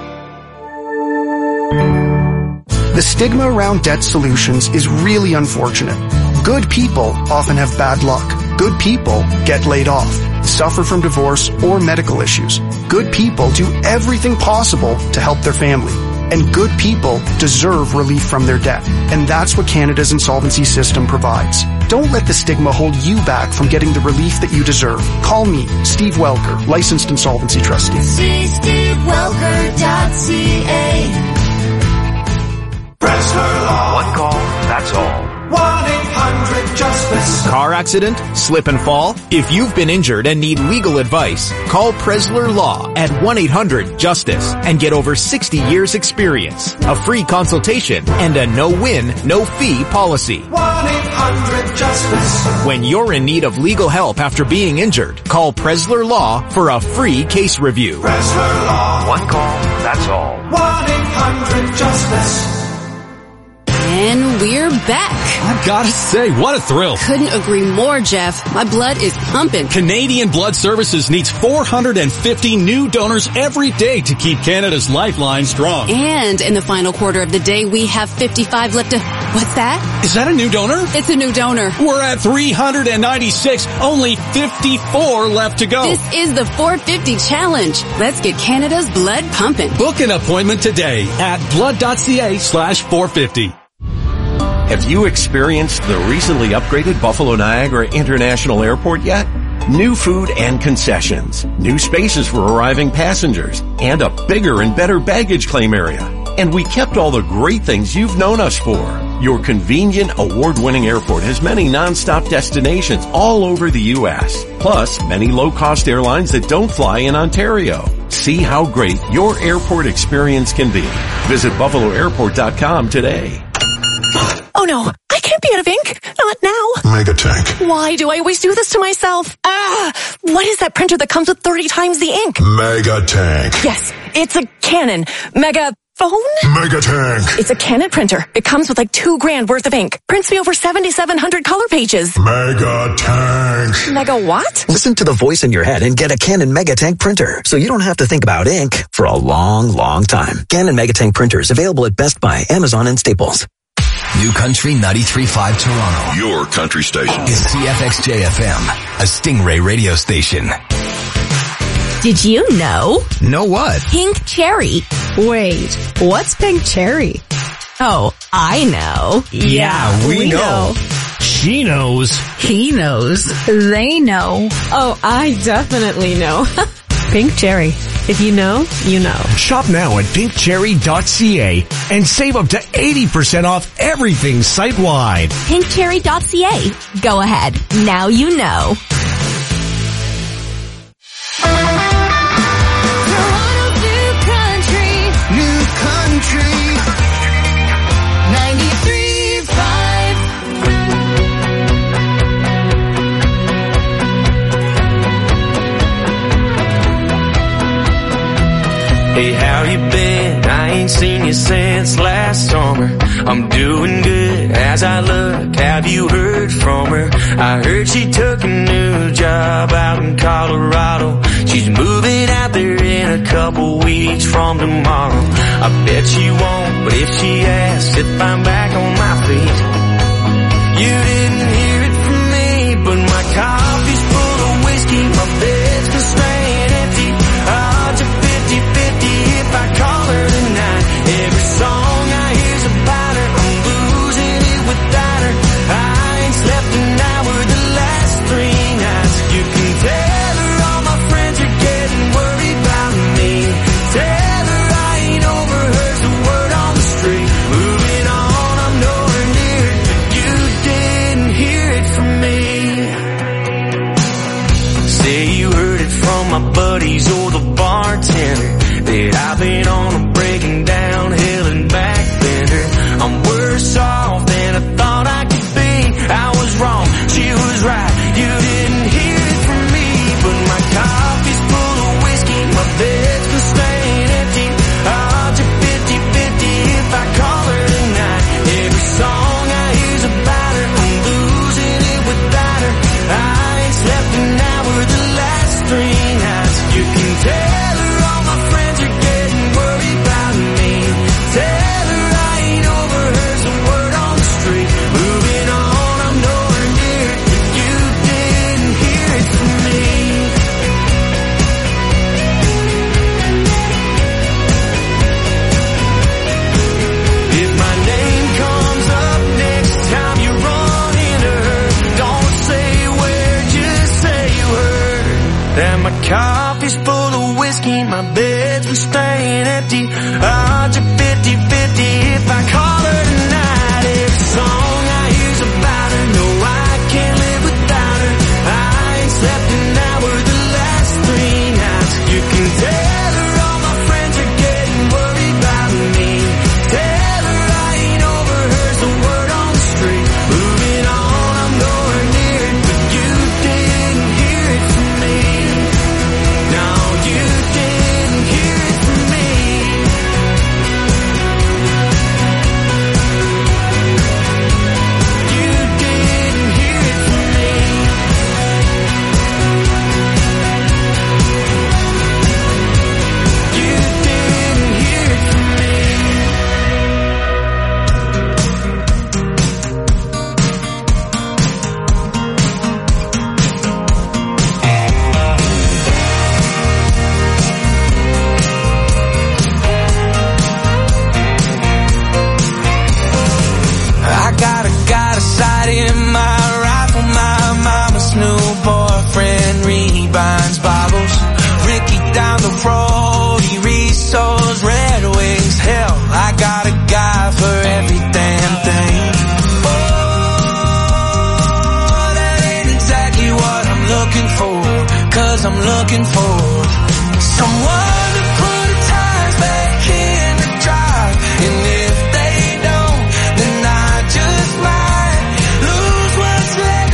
The stigma around debt solutions is really unfortunate. Good people often have bad luck. Good people get laid off, suffer from divorce or medical issues. Good people do everything possible to help their family. And good people deserve relief from their debt. And that's what Canada's insolvency system provides. Don't let the stigma hold you back from getting the relief that you deserve. Call me, Steve Welker, licensed insolvency trustee.
See SteveWelker.ca.
Pressler Law.
One call, that's all.
1-800-JUSTICE.
Car accident? Slip and fall? If you've been injured and need legal advice, call Pressler Law at 1-800-JUSTICE and get over 60 years experience, a free consultation, and a no-win, no-fee policy.
1-800-JUSTICE.
When you're in need of legal help after being injured, call Pressler Law for a free case review.
Pressler Law.
One call, that's all.
1-800-JUSTICE.
And we're back.
I've got to say, what a thrill.
Couldn't agree more, Jeff. My blood is pumping.
Canadian Blood Services needs 450 new donors every day to keep Canada's lifeline strong.
And in the final quarter of the day, we have 55 left to... What's that?
Is that a new donor?
It's a new donor.
We're at 396. Only 54 left to go.
This is the 450 challenge. Let's get Canada's blood pumping.
Book an appointment today at blood.ca/450.
Have you experienced the recently upgraded Buffalo Niagara International Airport yet? New food and concessions, new spaces for arriving passengers, and a bigger and better baggage claim area. And we kept all the great things you've known us for. Your convenient, award-winning airport has many non-stop destinations all over the U.S., plus many low-cost airlines that don't fly in Ontario. See how great your airport experience can be. Visit buffaloairport.com today.
Oh no, I can't be out of ink. Not now.
Megatank.
Why do I always do this to myself? What is that printer that comes with 30 times the ink?
Megatank.
Yes, it's a Canon Megaphone?
Megatank.
It's a Canon printer. It comes with like $2,000 worth of ink. Prints me over 7,700 color pages.
Megatank.
Mega what?
Listen to the voice in your head and get a Canon Megatank printer, so you don't have to think about ink for a long, long time. Canon Megatank printers available at Best Buy, Amazon, and Staples.
New Country 93.5 Toronto.
Your country station.
Is CFXJ-FM, a Stingray radio station.
Did you know?
Know what?
Pink cherry.
Wait, what's pink cherry?
Oh, I know.
Yeah, we know. She knows.
He knows.
They know.
Oh, I definitely know. Pink cherry. If you know, you know.
Shop now at pinkcherry.ca and save up to 80% off everything site-wide.
Pinkcherry.ca. Go ahead. Now you know.
Hey, how you been? I ain't seen you since last summer. I'm doing good as I look. Have you heard from her? I heard she took a new job out in Colorado. She's moving out there in a couple weeks from tomorrow. I bet she won't, but if she asks if I'm back on my feet. You didn't hear it from me, but my coffee's full of whiskey. My bed's been staying empty. Odds are 50-50 if I call her tonight. Every song I hear's about her. I'm losing it without her. I ain't slept an hour the last 3 nights. You can tell her all my friends are getting worried about me. Tell her I ain't over her's the word on the street. Moving on, I'm nowhere near it. You didn't hear it from me. Say you heard it from my buddies or the bartender that I've been on a breaking down hill and back bender. I'm worse off than I thought I could be. I was wrong, she was right. You didn't hear it from me, but my coffee's full of whiskey. My bed's been staying empty. Odds are 50-50 if I call her tonight. Every song I hear's about her. I'm losing it without her. I ain't slept an hour the last 3 nights. You can tell her all my friends are getting worried about me. Tell her I ain't over her's a word on the street. Moving on, I'm nowhere near it. You didn't hear it from me. If my name comes up next time you run into her, don't say where, just say you heard that my coffee's full of whiskey. My bed's been staying empty. Odds are 50-50 if I call her tonight. Every song I hear's about her. No, I can't live without her. I ain't slept an hour the last 3 nights. You can tell her all my friends are getting worried about me. Tell her I ain't over her's the word on the street. Moving on, I'm nowhere near it, but you didn't hear it from me. No, you didn't hear it from me. You didn't hear it from me. You didn't hear it from me. I got a sight in my rifle. My mama's new boyfriend rebinds bottles. Ricky down the road, he restores Red Wings. Hell, I got a guy for every damn thing. Oh, that ain't exactly what I'm looking for. 'Cause I'm looking for someone to put the tires back in the drive. And if they don't, then I just might lose what's left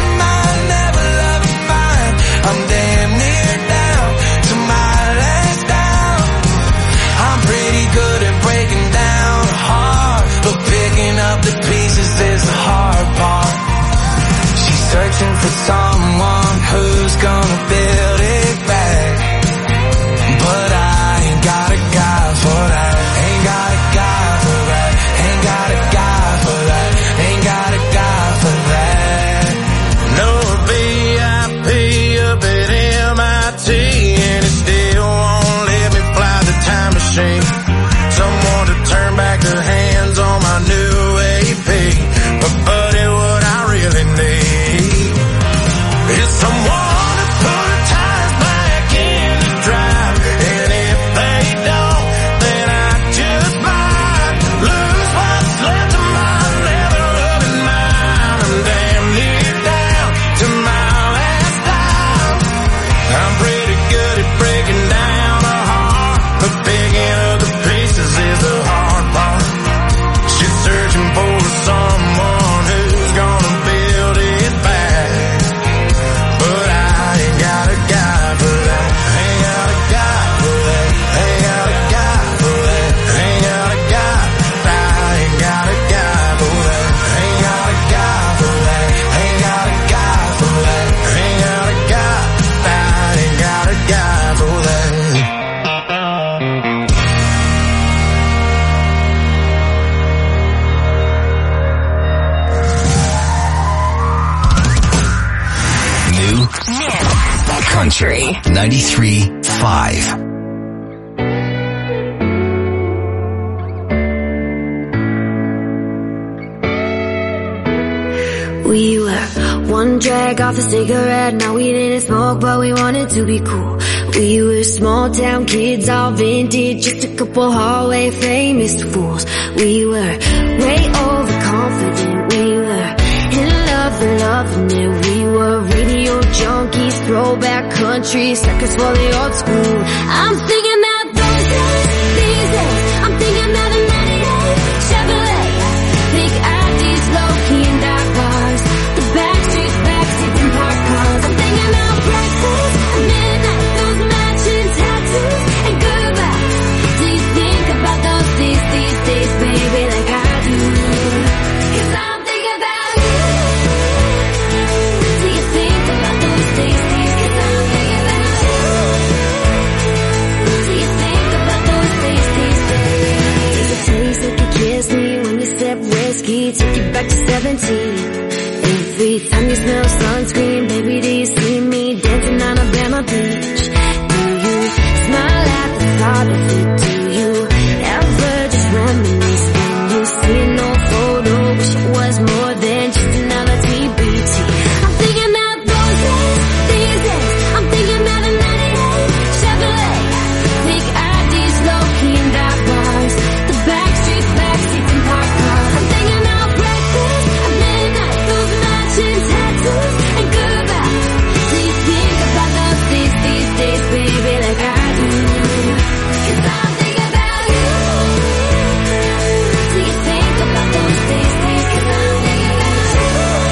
for someone who's gonna build it back. But I ain't got a guy for that. Ain't got a guy for that. Ain't got a guy for that. Ain't got a guy for that. No VIP up at MIT, and it still won't let me fly the time machine. Someone to turn back the hands on my new AP. But buddy, what I really need is someone to put the tires back in the drive. And if they don't, then I just might lose what's left of my leather rubbing mind. I'm damn near down to my last dime. I'm pretty good at breaking down a heart, but picking up the pieces is the hard part. She's searching for someone who's gonna build it back. But I ain't got a guy for that. Ain't got a guy for that. Ain't got a guy for that. Ain't got a guy. I ain't got a guy for that. Ain't got a guy for that. Ain't got a guy for that. Ain't got a guy. I ain't got a guy for that.
New Country 93.5.
We were one drag off a cigarette. Now we didn't smoke, but we wanted to be cool. We were small town kids, all vintage, just a couple hallway famous fools. We were way overconfident. We were in love and loving it. We were radio junkies, throwback country, suckers for the old school. I'm thinking about those days, these days. I'm thinking about a 98 Chevrolet. Big IDs, low-key and dark bars. The backstreets, backseats and parked cars. I'm thinking about breakfast at midnight, those matching tattoos and goodbye. Do you think about those days, baby, like I do? 'Cause I'm thinking about you. Do you think about those days? 'Cause I'm thinking about you. Do you think about those days? There's a taste that could kiss me when you sip whiskey, take you back to 17. Every time you smell sunscreen, baby, do you see me dancing on Alabama Beach? Do you smile at the thought of it? Do you ever just reminisce when you see an old photo? Wish it was more than just another TBT. I'm thinking about those days, these days. I'm thinking about a 98 Chevrolet. Big IDs, low-key and dark bars. The backstreets, backseats and parked cars. I'm thinking about breakfast at midnight, those matching tattoos and goodbye. Do you think about those days, baby, like I do? 'Cause I'm thinking about you. Do you think about those days, 'Cause I'm thinking about you.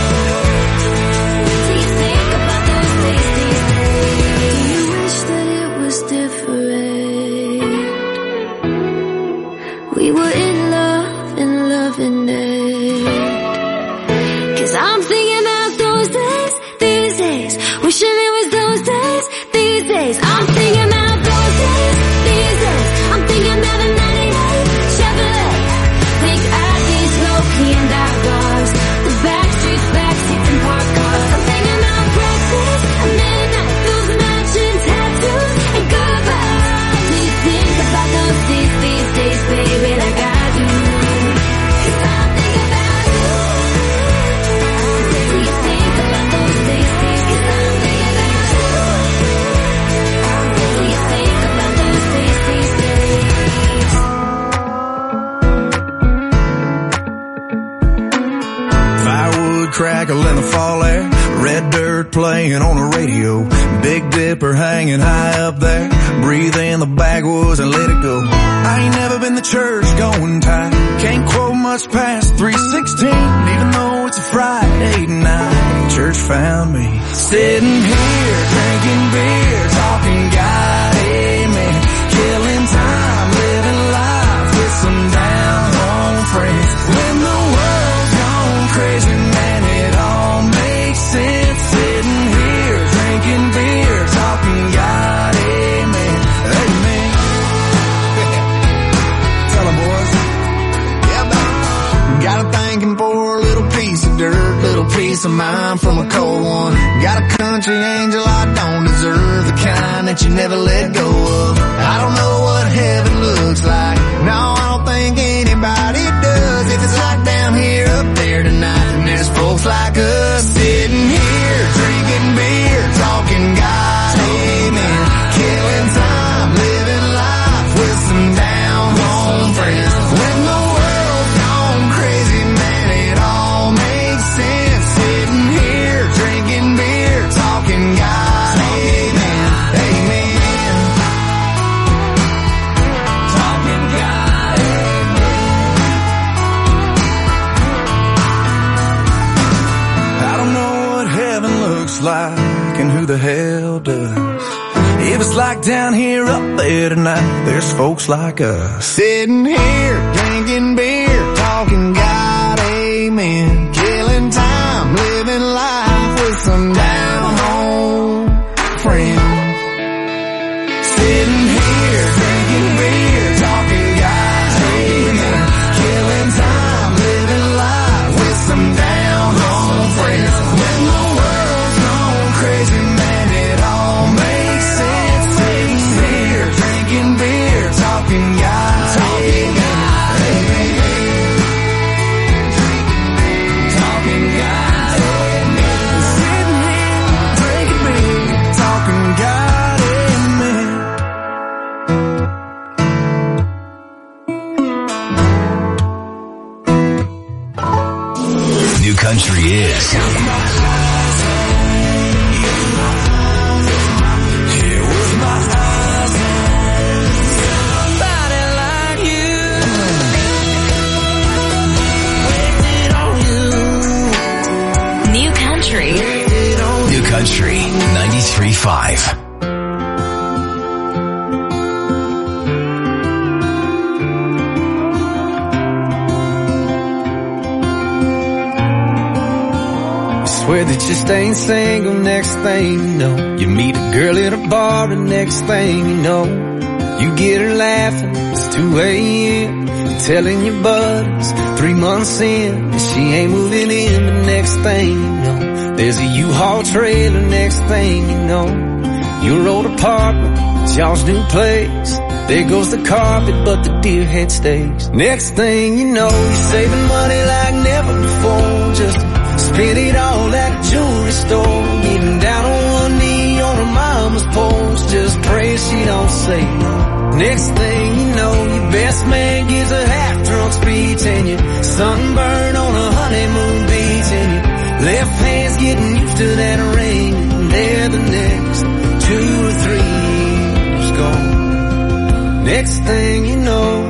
Do you think about those days, Do you wish that it was different? We were in love and loving it. 'Cause I'm thinking about those days, these days. Wishing it was those days, these days. I'm thinking about those days, these days. I'm thinking about a 98 Chevrolet. Big IDs, low-key and dark bars. The backstreets, backseats and parked cars. I'm thinking about breakfast at midnight, those matching tattoos and goodbye. Do you think about those days, baby, like I do? 'Cause I'm thinking about you. Do you think about those days, 'Cause I'm thinking about you. Do you think about those days,
Firewood crackle in the fall air, red dirt playing on the radio, Big Dipper hanging high up there, breathe in the backwoods and let it go. I ain't never been to church going tight, can't quote much past 3:16, even though it's a Friday night. Church found me sitting here drinking beer, talking God, amen, killing time, living life with some down home friends. When the world's gone crazy, man, it all makes sense. peace of mind from a cold one. Got a country angel I don't deserve, the kind that you never let go of. I don't know what heaven looks like, no, I don't think anybody does. If it's like down here, up there tonight, then there's folks like us sitting here, drinking beer, talking God, amen. Killing time, living life with some down home friends. When the world's gone crazy, man, it all makes sense. Sitting here, drinking beer, talking God, amen, amen. Talking God, amen. I don't know what heaven looks like and who the hell does. If it's like down here, up there tonight, there's folks like us sitting here, drinking beer, talking God, amen. Killing time, living life with some down home friends. Sitting here, drinking beer, talking God, amen. Killing time, living life with some down home friends. When the world's gone crazy, man, it all makes sense. Sitting here, drinking beer, talking God, amen. Talking God, amen. Sitting here, drinking beer, talking God, amen.
New country is
New country.
New Country 93.5.
Swear that you ain't single, next thing you know, you meet a girl at a bar, and next thing you know, you get her laughing, it's 2 a.m., telling your buddies 3 months in that she ain't moving in. But next thing you know, there's a U-Haul trailer. Next thing you know, your old apartment is y'all's new place. There goes the carpet, but the deer head stays. Next thing you know, you're saving money like never before, just spend it all at a jewelry store. Getting down on one knee on her mama's porch, just pray she don't say no. Next thing you know, your best man gives a half-drunk speech, and you're sunburned on a honeymoon beach, and your left hand's getting used to that ring, and there the next 2 or 3 years gone. Next thing you know,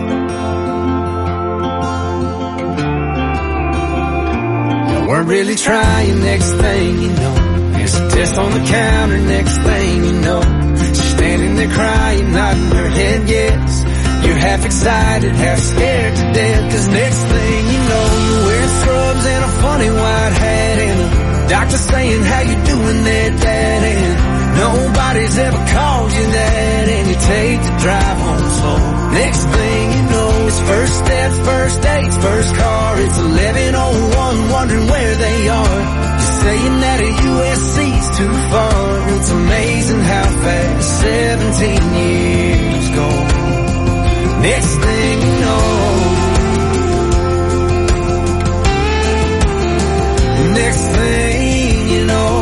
weren't really trying. Next thing you know, there's a test on the counter. Next thing you know, she's standing there crying, nodding her head yes. You're half excited, half scared to death, 'cause next thing you know, you're wearing scrubs and a funny white hat, and a doctor saying how you doing there, Dad, and nobody's ever called you that, and you take the drive home slow. Next thing you know, it's first step, first dates, first car. It's 11:01, wondering where they are. You're saying that a USC's too far. It's amazing how fast 17 years go. Next thing you know, next thing you know,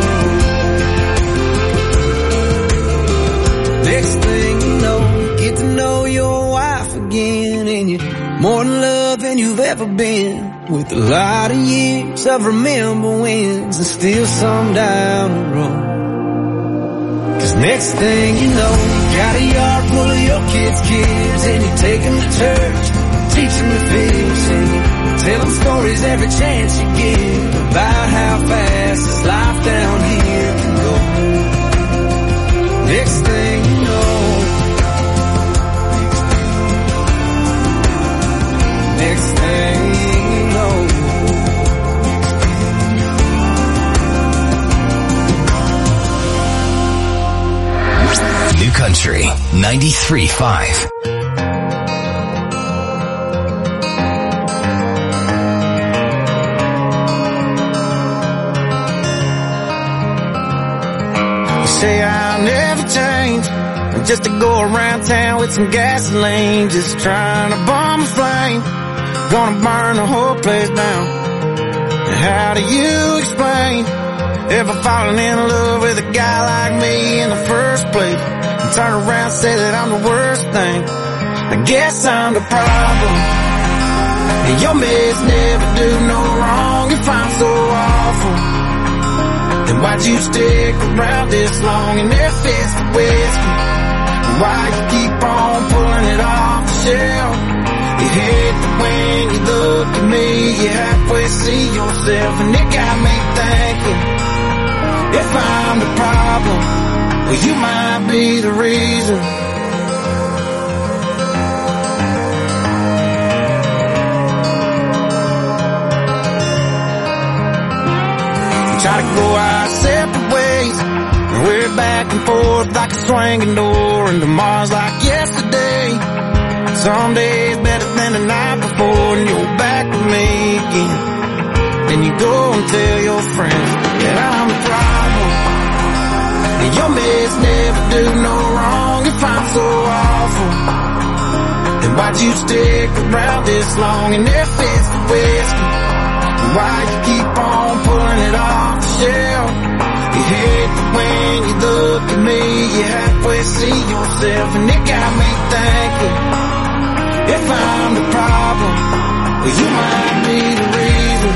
next thing you know, you get to know your wife again, and you're more in love than you've ever been, with a lot of years of remember wins, and still some down the road. 'Cause next thing you know, you got a yard full of your kids, and you take them to church, teach them to fish, and you tell them stories every chance you get about how fast this life down here can go. Next thing you know, next thing you know,
New Country 93.5.
say I'll never change, just to go around town with some gasoline, just trying to bomb a flame, gonna burn the whole place down. How do you explain ever falling in love with a guy like me in the first place, and turn around and say that I'm the worst thing? I guess I'm the problem, and your mess never do no wrong. If I'm so awful, then why'd you stick around this long? And if it's the whiskey, why you keep on pulling it off the shelf? You hate that when you look at me, you halfway see yourself, and it got me thinking, if I'm the problem, well, you might be the reason. Try to go our separate ways, and we're back and forth like a swinging door, and tomorrow's like yesterday. Some days better than the night before, and you're back with me again. Then you go and tell your friends that I'm the problem, and your mess never do no wrong. If I'm so awful, then why'd you stick around this long? And if it's the whiskey, why you keep on pulling it off the shelf? You hate that when you look at me, you halfway see yourself, and it got me thinking, if I'm the problem, well, you might be the reason.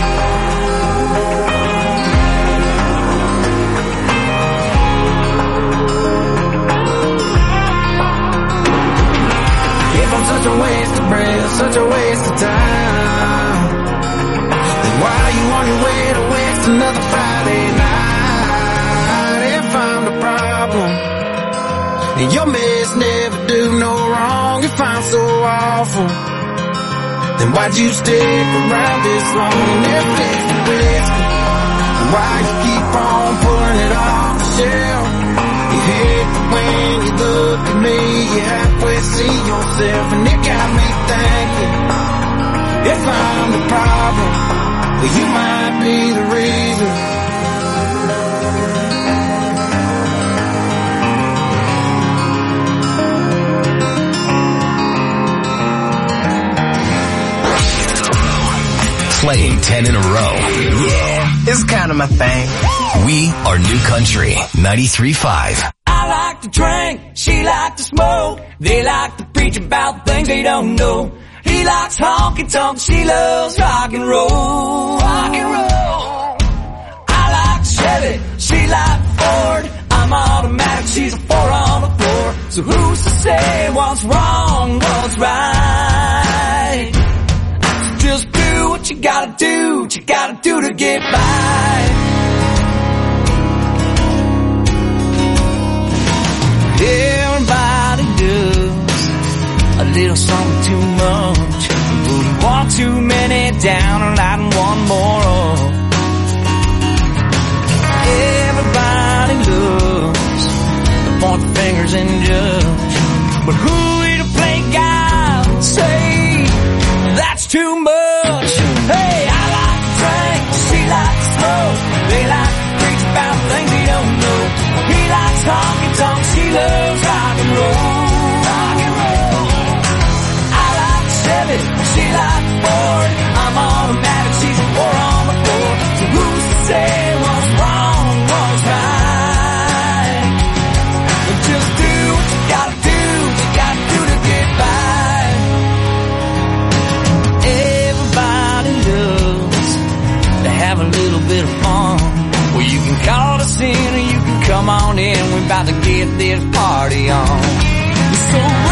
If I'm such a waste of breath, such a waste of time, then why are you on your way to waste another Friday night? If I'm the problem, and your mess never do no wrong. If I'm so awful, then why'd you stick around this long? And if it's the whiskey, why you keep on pulling it off the shelf? You hate that when you look at me, you halfway see yourself, and it got me thinking, if I'm the problem, well, you might be the reason.
Playing 10 in a row.
Yeah, it's kind of my thing.
We are New Country 93.5.
I like to drink, she like to smoke. They like to preach about things they don't know. He likes honky tonk, she loves rock and roll. Rock and roll. I like Chevy, she like Ford. I'm automatic, she's a 4 on the floor. So who's to say what's wrong, what's right? Just do what you gotta do to get by. Everybody does a little something too much, putting one too many down and lighting one more up. Everybody loves to point the fingers and judge, but who are you to play God and say that's too much? Hey, I like to drink, she likes to smoke. They like to preach about things they don't know. He likes honky tonk, she loves rock and roll. Rock and roll. I like Chevy, she likes Ford. I'm automatic, she's a 4 on the floor. So who's to say what's wrong, what's right? But just do what you gotta do to get by. Everybody loves to have a little bit of fun. Well, you can call us in or you can come on in. We're about to get this party on. So